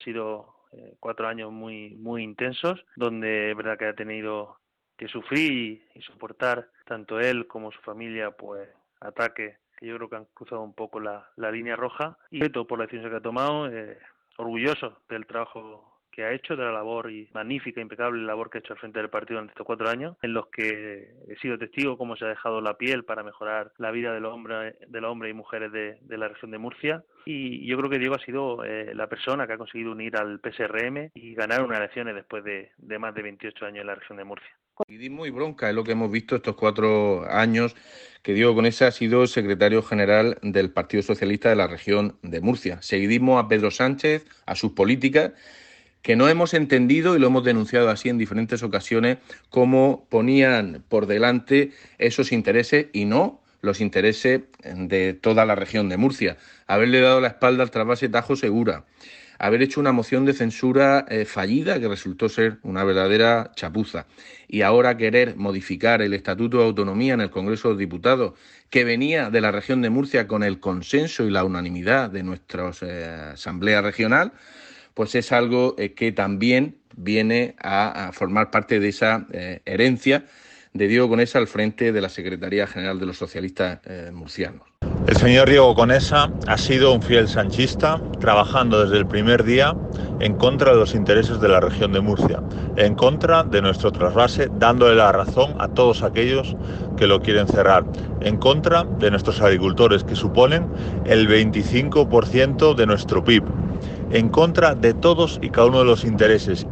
Han sido 4 años muy intensos, donde es verdad que ha tenido que sufrir y soportar tanto él como su familia, pues ataques que yo creo que han cruzado un poco la línea roja, y todo por la decisión que ha tomado, orgulloso del trabajo que ha hecho, de la labor y magnífica, impecable labor que ha hecho al frente del partido durante estos 4 años, en los que he sido testigo cómo se ha dejado la piel para mejorar la vida de los hombres y mujeres de la región de Murcia. Y yo creo que Diego ha sido la persona que ha conseguido unir al PSRM y ganar unas elecciones después de más de 28 años en la región de Murcia. Seguidismo y bronca es lo que hemos visto estos 4 años que Diego Conesa ha sido secretario general del Partido Socialista de la región de Murcia. Seguidismo a Pedro Sánchez, a sus políticas, que no hemos entendido, y lo hemos denunciado así en diferentes ocasiones, cómo ponían por delante esos intereses y no los intereses de toda la región de Murcia. Haberle dado la espalda al trasvase Tajo Segura, haber hecho una moción de censura fallida que resultó ser una verdadera chapuza, y ahora querer modificar el Estatuto de Autonomía en el Congreso de los Diputados, que venía de la región de Murcia con el consenso y la unanimidad de nuestra Asamblea Regional, pues es algo que también viene a formar parte de esa herencia de Diego Conesa al frente de la Secretaría General de los Socialistas murcianos. El señor Diego Conesa ha sido un fiel sanchista, trabajando desde el primer día en contra de los intereses de la región de Murcia, en contra de nuestro trasvase, dándole la razón a todos aquellos que lo quieren cerrar, en contra de nuestros agricultores, que suponen el 25% de nuestro PIB, en contra de todos y cada uno de los intereses.